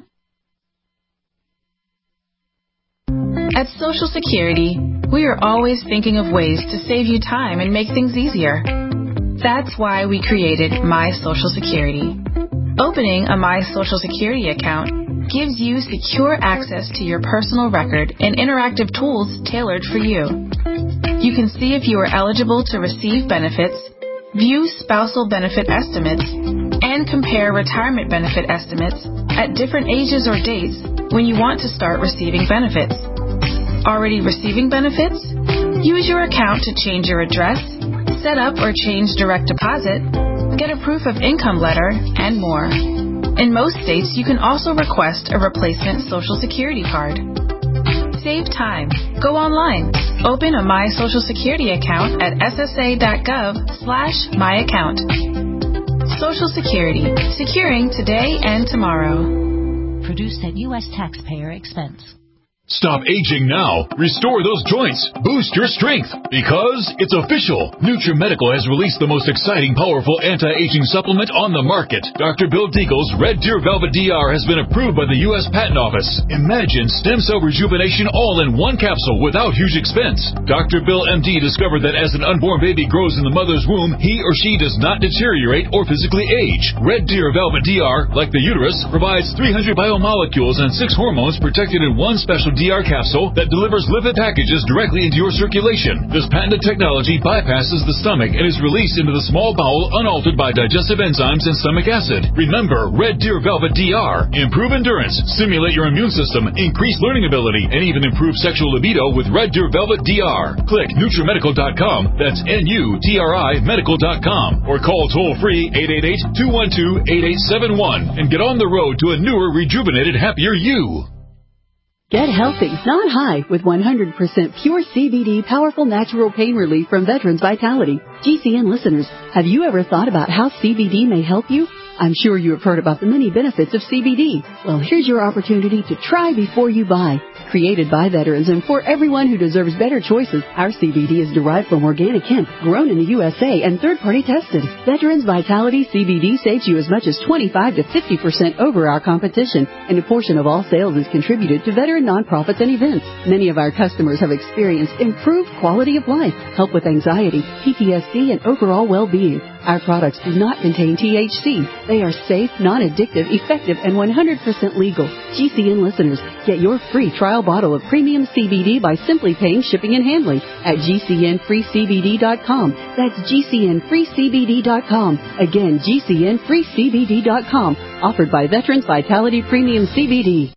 At Social Security, we are always thinking of ways to save you time and make things easier. That's why we created My Social Security. Opening a My Social Security account gives you secure access to your personal record and interactive tools tailored for you. You can see if you are eligible to receive benefits, view spousal benefit estimates, and compare retirement benefit estimates at different ages or dates when you want to start receiving benefits. Already receiving benefits? Use your account to change your address, set up or change direct deposit, get a proof of income letter, and more. In most states, you can also request a replacement Social Security card. Save time. Go online. Open a My Social Security account at S S A dot gov slash my account. Social Security. Securing today and tomorrow. Produced at U S taxpayer expense. Stop aging now. Restore those joints. Boost your strength. Because it's official. NutriMedical has released the most exciting, powerful anti-aging supplement on the market. Doctor Bill Deagle's Red Deer Velvet D R has been approved by the U S Patent Office. Imagine stem cell rejuvenation all in one capsule without huge expense. Doctor Bill M D discovered that as an unborn baby grows in the mother's womb, he or she does not deteriorate or physically age. Red Deer Velvet D R, like the uterus, provides three hundred biomolecules and six hormones protected in one special D R capsule that delivers lipid packages directly into your circulation. This patented technology bypasses the stomach and is released into the small bowel unaltered by digestive enzymes and stomach acid. Remember, Red Deer Velvet D R. Improve endurance, stimulate your immune system, increase learning ability, and even improve sexual libido with Red Deer Velvet D R. Click NutriMedical dot com, that's N U T R I medical dot com, or call toll-free eight eight eight, two one two, eight eight seven one and get on the road to a newer, rejuvenated, happier you. Get healthy, not high, with one hundred percent pure C B D powerful natural pain relief from Veterans Vitality. G C N listeners, have you ever thought about how C B D may help you? I'm sure you have heard about the many benefits of C B D. Well, here's your opportunity to try before you buy. Created by veterans and for everyone who deserves better choices, our C B D is derived from organic hemp, grown in the U S A and third-party tested. Veterans Vitality C B D saves you as much as twenty-five to fifty percent over our competition, and a portion of all sales is contributed to veteran nonprofits and events. Many of our customers have experienced improved quality of life, help with anxiety, P T S D, and overall well-being. Our products do not contain T H C. They are safe, non-addictive, effective, and one hundred percent legal. G C N listeners, get your free trial bottle of premium C B D by simply paying shipping and handling at G C N free C B D dot com. That's G C N free C B D dot com. Again, G C N free C B D dot com. Offered by Veterans Vitality Premium C B D.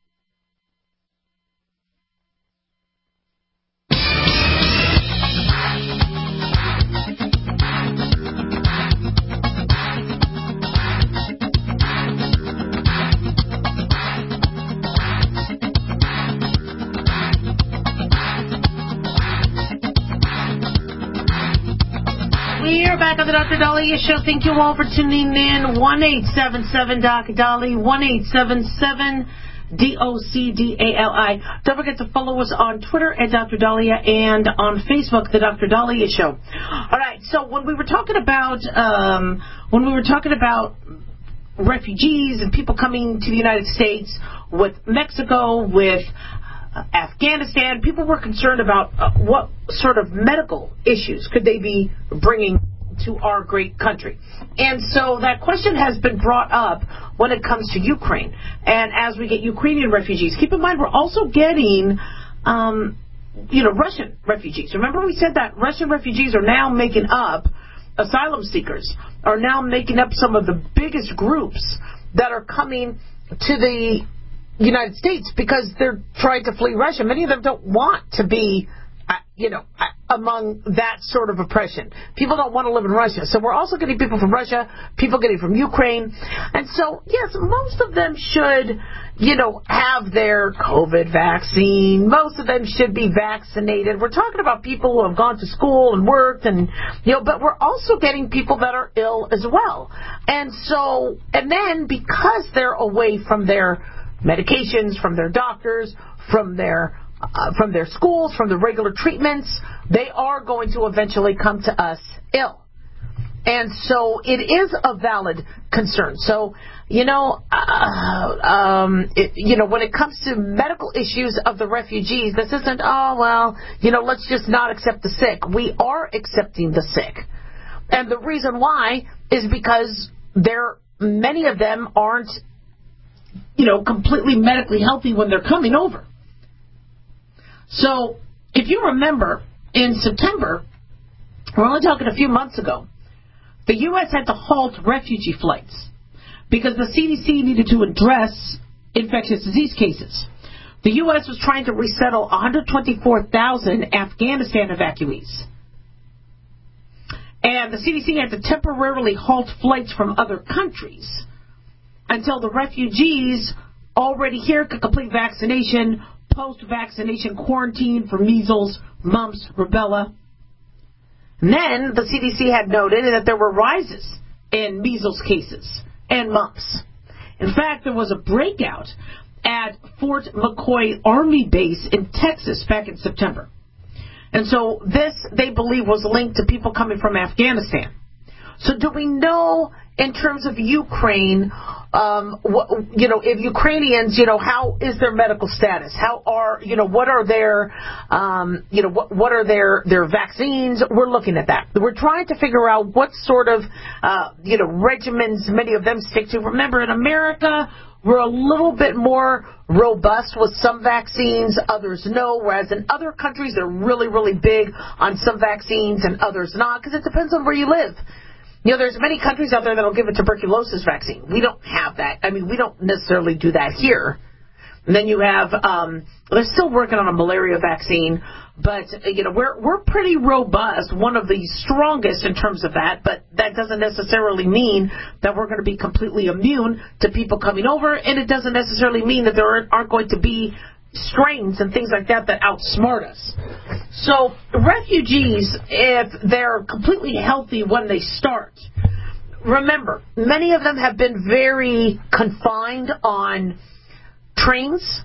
We're back on the Doctor Dahlia Show. Thank you all for tuning in. one eight seven seven Doc Dolly, one eight seven seven D O C D A L I. Don't forget to follow us on Twitter at Doctor Dahlia and on Facebook, the Doctor Dahlia Show. All right. So when we were talking about um, when we were talking about refugees and people coming to the United States with Mexico, with Uh, Afghanistan, people were concerned about uh, what sort of medical issues could they be bringing to our great country. And so that question has been brought up when it comes to Ukraine. And as we get Ukrainian refugees, keep in mind we're also getting, um, you know, Russian refugees. Remember we said that Russian refugees are now making up, asylum seekers are now making up some of the biggest groups that are coming to the United States because they're trying to flee Russia. Many of them don't want to be, you know, among that sort of oppression. People don't want to live in Russia. So we're also getting people from Russia, people getting from Ukraine. And so, yes, most of them should, you know, have their COVID vaccine. Most of them should be vaccinated. We're talking about people who have gone to school and worked, and, you know, but we're also getting people that are ill as well. And so, and then because they're away from their medications, from their doctors, from their Uh, from their schools, from the regular treatments, they are going to eventually come to us ill. And so it is a valid concern. So, you know, uh, um, it, you know, when it comes to medical issues of the refugees, this isn't, oh, well, you know, let's just not accept the sick. We are accepting the sick. And the reason why is because there, many of them aren't, you know, completely medically healthy when they're coming over. So, if you remember, in September, we're only talking a few months ago, the U S had to halt refugee flights because the C D C needed to address infectious disease cases. The U S was trying to resettle one hundred twenty-four thousand Afghanistan evacuees. And the C D C had to temporarily halt flights from other countries until the refugees already here could complete vaccination, post-vaccination quarantine for measles, mumps, rubella. And then the C D C had noted that there were rises in measles cases and mumps. In fact, there was a breakout at Fort McCoy Army Base in Texas back in September. And so this, they believe, was linked to people coming from Afghanistan. So do we know, in terms of Ukraine, um, what, you know, if Ukrainians, you know, how is their medical status? How are, you know, what are their, um, you know, what, what are their, their vaccines? We're looking at that. We're trying to figure out what sort of, uh, you know, regimens many of them stick to. Remember, in America, we're a little bit more robust with some vaccines, others no, whereas in other countries, they're really, really big on some vaccines and others not, because it depends on where you live. You know, there's many countries out there that'll give a tuberculosis vaccine. We don't have that. I mean, we don't necessarily do that here. And then you have, um, they're still working on a malaria vaccine, but, you know, we're, we're pretty robust, one of the strongest in terms of that, but that doesn't necessarily mean that we're going to be completely immune to people coming over, and it doesn't necessarily mean that there aren't going to be strains and things like that that outsmart us. So refugees, if they're completely healthy when they start, remember, many of them have been very confined on trains,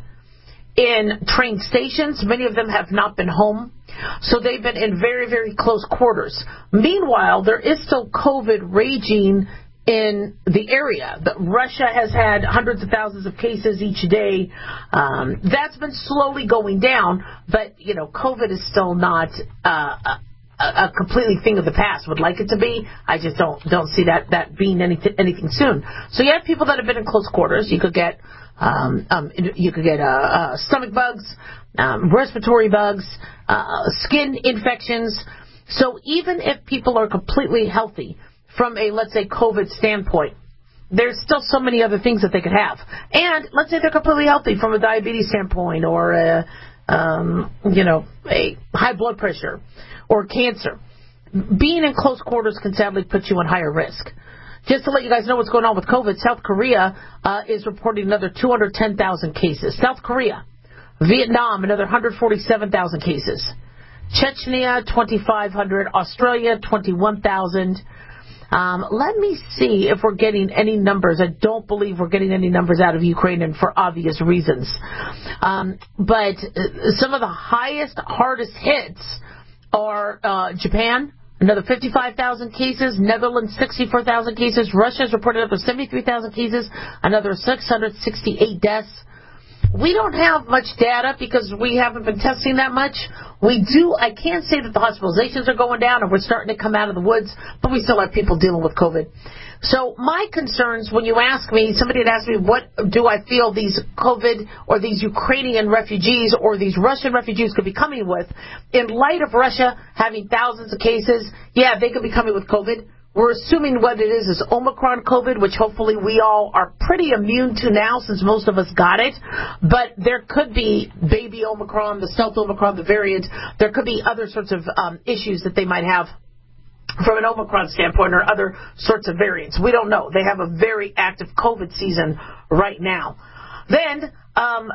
in train stations. Many of them have not been home. So they've been in very, very close quarters. Meanwhile, there is still COVID raging in the area. The, Russia has had hundreds of thousands of cases each day. Um, that's been slowly going down, but, you know, COVID is still not uh, a, a completely thing of the past. Would like it to be. I just don't don't see that, that being any, anything soon. So you have people that have been in close quarters. You could get um, um, you could get uh, uh, stomach bugs, um, respiratory bugs, uh, skin infections. So even if people are completely healthy from a, let's say, COVID standpoint, there's still so many other things that they could have. And let's say they're completely healthy from a diabetes standpoint, or a, um, you know, a high blood pressure or cancer. Being in close quarters can sadly put you at higher risk. Just to let you guys know what's going on with COVID, South Korea uh, is reporting another two hundred ten thousand cases. South Korea. Vietnam, another one hundred forty-seven thousand cases. Chechnya, twenty-five hundred. Australia, twenty-one thousand. Um, let me see if we're getting any numbers. I don't believe we're getting any numbers out of Ukraine, and for obvious reasons. Um, but some of the highest, hardest hits are uh, Japan, another fifty-five thousand cases. Netherlands, sixty-four thousand cases. Russia's reported up to seventy-three thousand cases. Another six hundred sixty-eight deaths. We don't have much data because we haven't been testing that much. We do, I can't say that the hospitalizations are going down and we're starting to come out of the woods, but we still have people dealing with COVID. So my concerns, when you ask me, somebody had asked me, what do I feel these COVID or these Ukrainian refugees or these Russian refugees could be coming with? In light of Russia having thousands of cases, yeah, they could be coming with COVID. We're assuming what it is is Omicron COVID, which hopefully we all are pretty immune to now since most of us got it. But there could be baby Omicron, the stealth Omicron, the variant. There could be other sorts of um, issues that they might have from an Omicron standpoint or other sorts of variants. We don't know. They have a very active COVID season right now. Then um,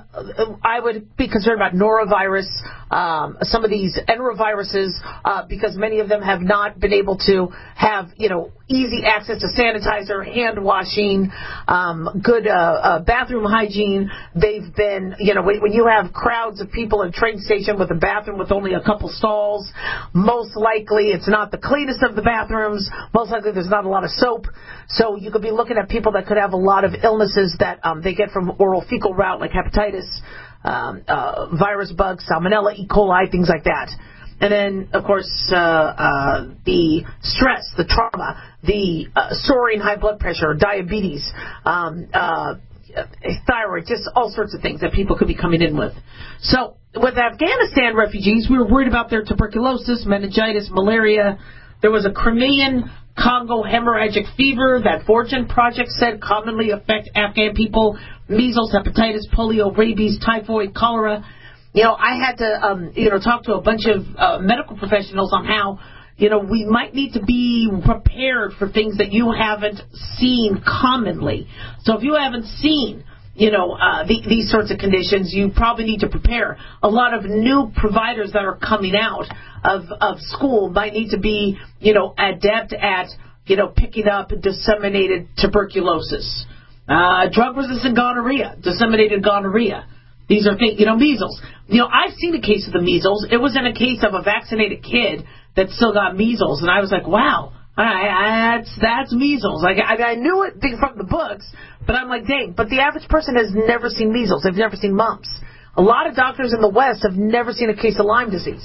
I would be concerned about norovirus, um, some of these enteroviruses, uh, because many of them have not been able to have, you know, easy access to sanitizer, hand washing, um, good uh, uh, bathroom hygiene. They've been, you know, when, when you have crowds of people in a train station with a bathroom with only a couple stalls, most likely it's not the cleanest of the bathrooms. Most likely there's not a lot of soap. So you could be looking at people that could have a lot of illnesses that um, they get from oral fecal route, like hepatitis, um, uh, virus bugs, salmonella, E. coli, things like that. And then, of course, uh, uh, the stress, the trauma, the uh, soaring high blood pressure, diabetes, um, uh, thyroid, just all sorts of things that people could be coming in with. So with Afghanistan refugees, we were worried about their tuberculosis, meningitis, malaria. There was a Crimean Congo hemorrhagic fever that Fortune Project said commonly affect Afghan people, measles, hepatitis, polio, rabies, typhoid, cholera. You know, I had to, um, you know, talk to a bunch of uh, medical professionals on how, you know, we might need to be prepared for things that you haven't seen commonly. So if you haven't seen, you know, uh, the, these sorts of conditions, you probably need to prepare. A lot of new providers that are coming out of, of school might need to be, you know, adept at, you know, picking up disseminated tuberculosis, uh, drug-resistant gonorrhea, disseminated gonorrhea. These are things, you know, measles. You know, I've seen a case of the measles. It was in a case of a vaccinated kid that still got measles, and I was like, wow, all right, that's, that's measles. Like, I, I knew it from the books, but I'm like, dang, but the average person has never seen measles. They've never seen mumps. A lot of doctors in the West have never seen a case of Lyme disease.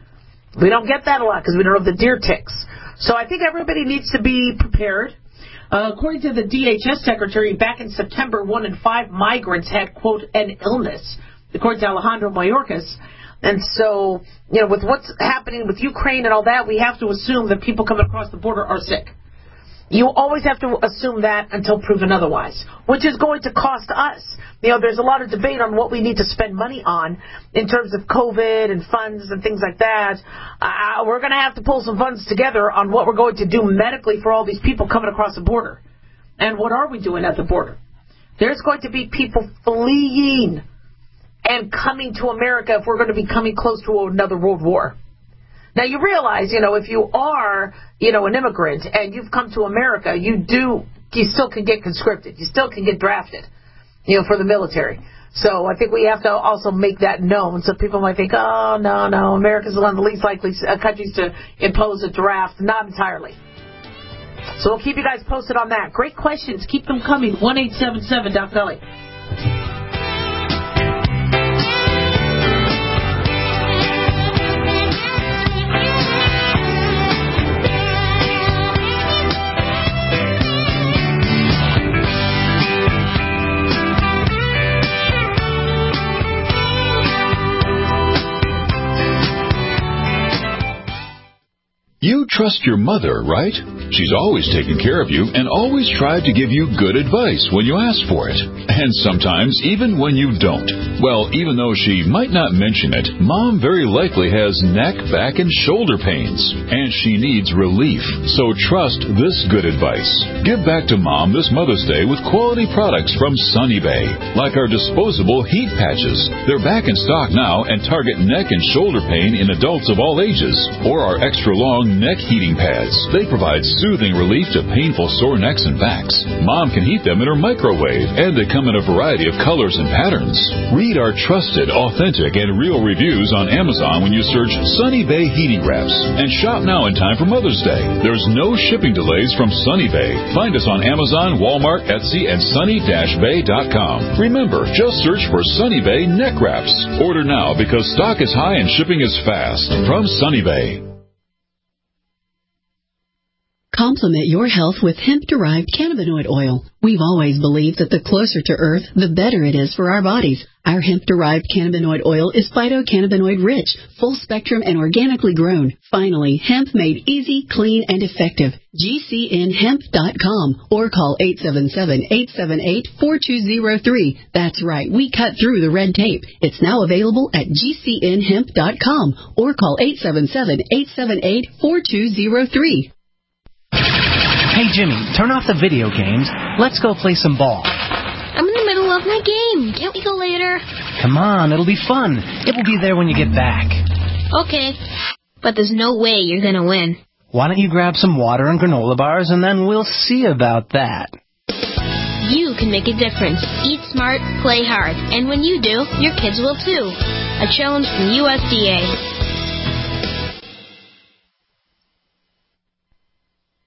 We don't get that a lot because we don't have the deer ticks. So I think everybody needs to be prepared. Uh, according to the D H S secretary, back in September, one in five migrants had, quote, an illness, according to Alejandro Mayorkas. And so, you know, with what's happening with Ukraine and all that, we have to assume that people coming across the border are sick. You always have to assume that until proven otherwise, which is going to cost us. You know, there's a lot of debate on what we need to spend money on in terms of COVID and funds and things like that. Uh, we're going to have to pull some funds together on what we're going to do medically for all these people coming across the border. And what are we doing at the border? There's going to be people fleeing and coming to America if we're going to be coming close to another world war. Now, you realize, you know, if you are, you know, an immigrant and you've come to America, you do, you still can get conscripted. You still can get drafted, you know, for the military. So I think we have to also make that known. So people might think, oh, no, no, America's one of the least likely countries to impose a draft. Not entirely. So we'll keep you guys posted on that. Great questions. Keep them coming. one eight seven seven Doc Dolly. You trust your mother, right? She's always taken care of you and always tried to give you good advice when you ask for it. And sometimes even when you don't. Well, even though she might not mention it, Mom very likely has neck, back, and shoulder pains. And she needs relief. So trust this good advice. Give back to Mom this Mother's Day with quality products from Sunny Bay. Like our disposable heat patches. They're back in stock now and target neck and shoulder pain in adults of all ages. Or our extra long neck heating pads. They provide soothing relief to painful sore necks and backs. Mom can heat them in her microwave, and they come in a variety of colors and patterns. Read our trusted, authentic, and real reviews on Amazon when you search Sunny Bay Heating Wraps. And shop now in time for Mother's Day. There's no shipping delays from Sunny Bay. Find us on Amazon, Walmart, Etsy, and sunny dash bay dot com. Remember, just search for Sunny Bay Neck Wraps. Order now because stock is high and shipping is fast. From Sunny Bay. Complement your health with hemp-derived cannabinoid oil. We've always believed that the closer to Earth, the better it is for our bodies. Our hemp-derived cannabinoid oil is phytocannabinoid-rich, full-spectrum, and organically grown. Finally, hemp made easy, clean, and effective. G C N hemp dot com or call eight seven seven, eight seven eight, four two zero three. That's right, we cut through the red tape. It's now available at G C N hemp dot com or call eight seven seven, eight seven eight, four two zero three. Hey, Jimmy, turn off the video games. Let's go play some ball. I'm in the middle of my game. Can't we go later? Come on, it'll be fun. It will be there when you get back. Okay, but there's no way you're going to win. Why don't you grab some water and granola bars, and then we'll see about that. You can make a difference. Eat smart, play hard. And when you do, your kids will too. A challenge from U S D A.